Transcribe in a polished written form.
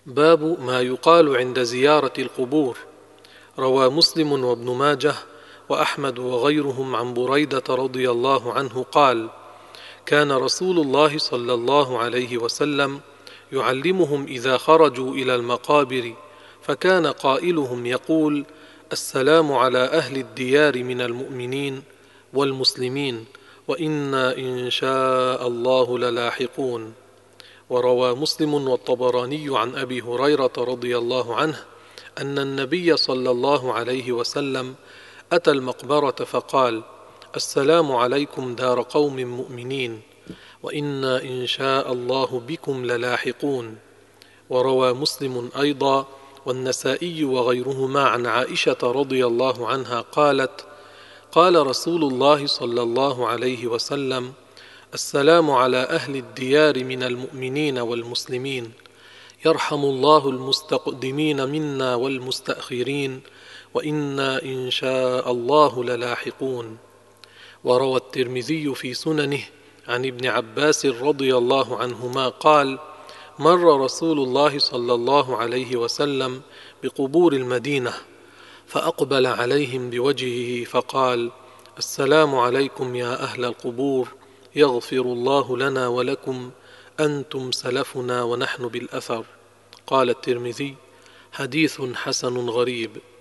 باب ما يقال عند زيارة القبور. روى مسلم وابن ماجه وأحمد وغيرهم عن بريدة رضي الله عنه قال: كان رسول الله صلى الله عليه وسلم يعلمهم إذا خرجوا إلى المقابر، فكان قائلهم يقول: السلام على أهل الديار من المؤمنين والمسلمين، وإنا إن شاء الله للاحقون. وروى مسلم والطبراني عن أبي هريرة رضي الله عنه أن النبي صلى الله عليه وسلم أتى المقبرة فقال: السلام عليكم دار قوم مؤمنين، وإنا إن شاء الله بكم للاحقون. وروى مسلم أيضا والنسائي وغيرهما عن عائشة رضي الله عنها قالت: قال رسول الله صلى الله عليه وسلم: السلام على أهل الديار من المؤمنين والمسلمين، يرحم الله المستقدمين منا والمستأخرين، وإنا إن شاء الله للاحقون. وروى الترمذي في سننه عن ابن عباس رضي الله عنهما قال: مر رسول الله صلى الله عليه وسلم بقبور المدينة، فأقبل عليهم بوجهه فقال: السلام عليكم يا أهل القبور، يغفر الله لنا ولكم، أنتم سلفنا ونحن بالأثر. قال الترمذي: حديث حسن غريب.